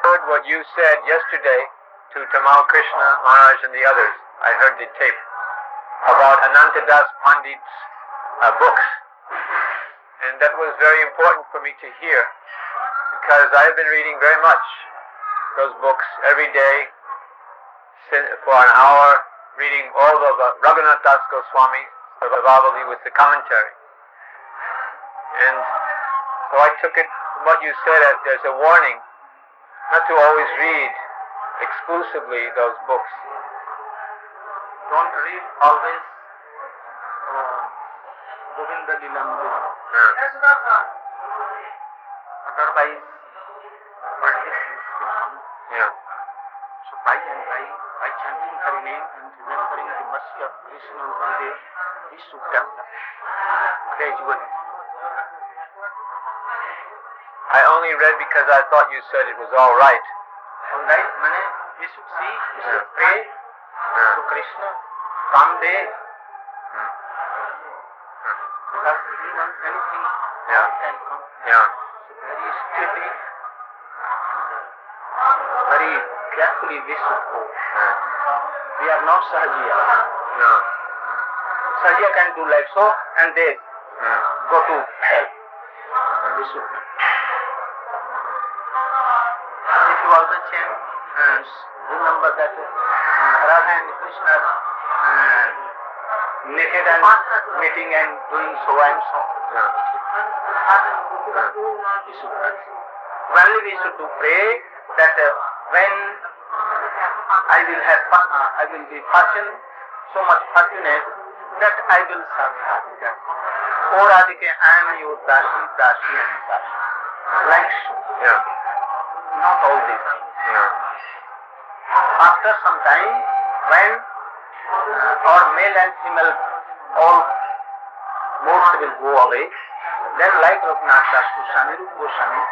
heard what you said yesterday to Tamal Krishna Maharaj and the others. I heard the tape about Anantadas Pandit's books. And that was very important for me to hear, because I've been reading very much those books every day for an hour, reading all of Raghunath Das Goswami Sarvavali with the commentary. And so I took it from what you said as there's a warning not to always read exclusively those books. Don't read always Govinda Lilamrita. Otherwise, practice will come. Yeah. So by chanting Hari name and remembering the mercy of Krishna and Gurudev, we should develop gradually. I only read because I thought you said it was all right. All right, mane, we should see, we should pray to Krishna from there. Because we want anything can come. Yeah. So very steady and very carefully we should go. We are not Sahajiya. No. Sahajiya can do like so and they go to hell. We should not. If you always chant and remember that Radha and Krishna naked and meeting and doing so and so. We should not. Only we should to pray that when I will be fortunate, so much fortunate that I will serve Radhika. Oh Radhika, I am your Dashi, Dashi and Dashi. Like so. Yeah. Not all this. Yeah. After some time, when our male and female all modes will go away, then like Raghunath Das Goswami, Rupa Goswami,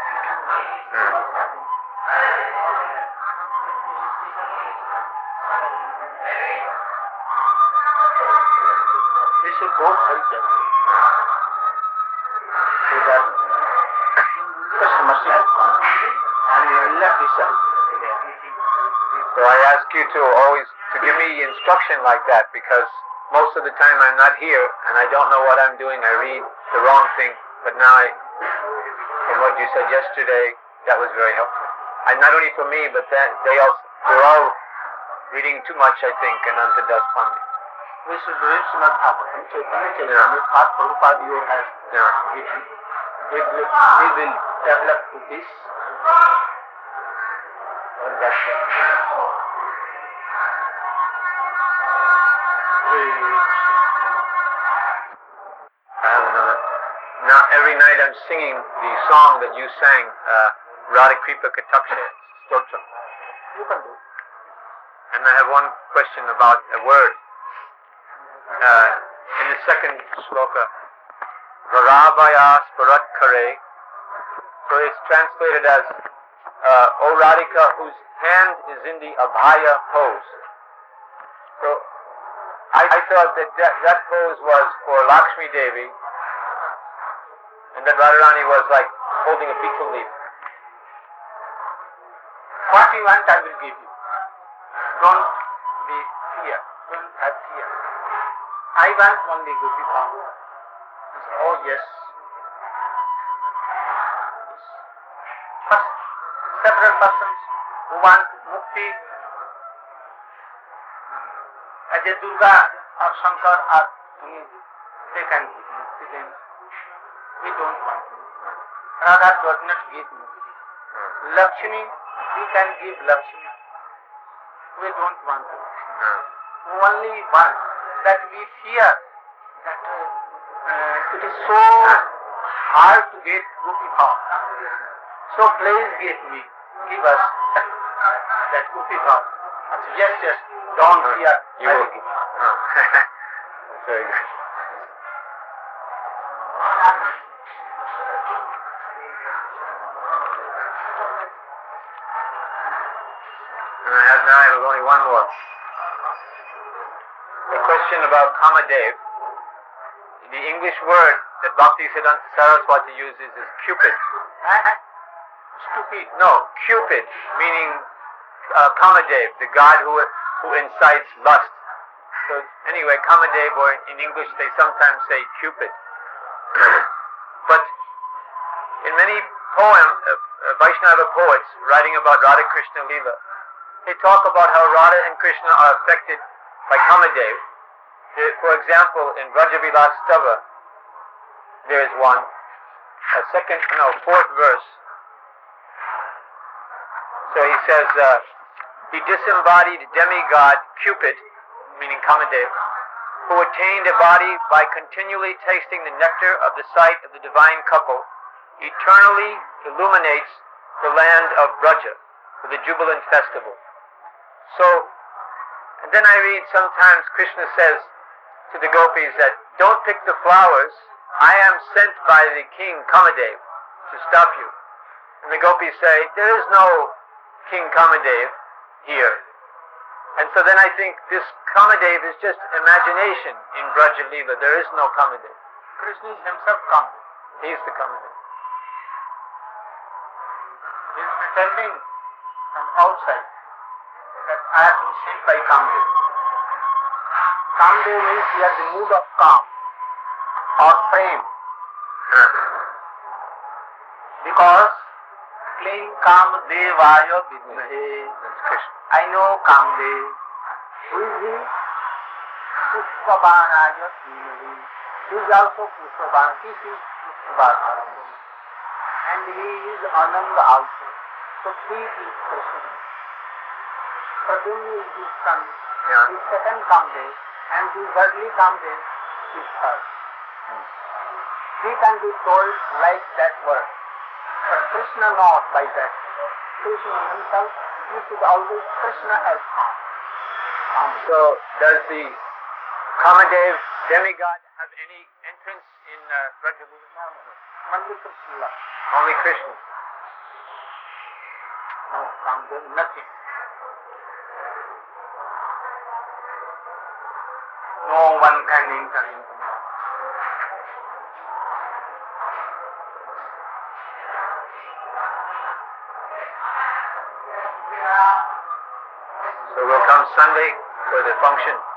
we should go very carefully. So that Krishna must have come and we will left this side. So I ask you to always to give me instruction like that, because most of the time I'm not here and I don't know what I'm doing. I read the wrong thing. But now, from what you said yesterday, that was very helpful. And not only for me, but that they're all reading too much, I think, Anantadas Pandit. We should read Srimad Bhagavatam, Chaitanya Charitamrita, Path Prabhupada you have written. We will develop to this. And that's it. I have another. Now every night I'm singing the song that you sang, Radha Kripa Kataksha Stotram. You can do. And I have one question about a word. In the second sloka, Varabhayas Parat Kare. So it's translated as, O Radhika, whose hand is in the Abhaya pose. So I thought that pose was for Lakshmi Devi, and that Radharani was like holding a beetle leaf. What you want, I will give you. Don't be fear. Don't have fear. I want only Gopi Bhava. Oh yes. First, several persons who want mukti, as a Durga or Shankar or they can give mukti then. We don't want mukti. Radha does not give mukti. Lakshmi, we can give Lakshmi. We don't want Lakshmi. We only want that we fear that it is so hard to get Gopi Bhava. So please give us that Gopi Bhava. Yes, don't fear. You will give. That's very good. And I have only one more. The question about Kamadev. The English word that Bhakti Siddhanta Saraswati uses is Cupid. stupid. No, Cupid, meaning Kamadev, the god who incites lust. So anyway, Kamadev, or in English they sometimes say Cupid. But in many Vaishnava poets writing about Radha Krishna Leela, they talk about how Radha and Krishna are affected by Kamadev. For example, in Vrajavilas Stava, there is one, fourth verse. So he says, the disembodied demigod Cupid, meaning Kamadev, who attained a body by continually tasting the nectar of the sight of the divine couple, eternally illuminates the land of Vraja for the jubilant festival. So, and then I read sometimes Krishna says to the gopis that, don't pick the flowers, I am sent by the king Kamadev to stop you. And the gopis say, there is no King Kamadev here. And so then I think this Kamadev is just imagination in Vraja Leela. There is no Kamadev. Krishna is himself Kamadev. He is the Kamadev. He is pretending from outside that I have been sent by Kamadev. Kamadev means here the mood of calm or frame. Because playing Kamdevaya Vidmahe. That's Krishna. I know Kamdev. Who is he? Pushpavanaya Vidmahe. He is also Pushpavan. He is Pushpavan. And he is Ananda also. So he is Krishna. Pradyumna is his son. Yeah. His second Kamdev. And his worldly Kamdev is third. He can be told like that word. But Krishna not by that. Krishna himself, you should always Krishna as Kam. So does the Kamadev demigod have any entrance in Vraja Leela? Only Krishna. Only Krishna. No, Kamdev, nothing. No one can enter into me. So we'll come Sunday for the function.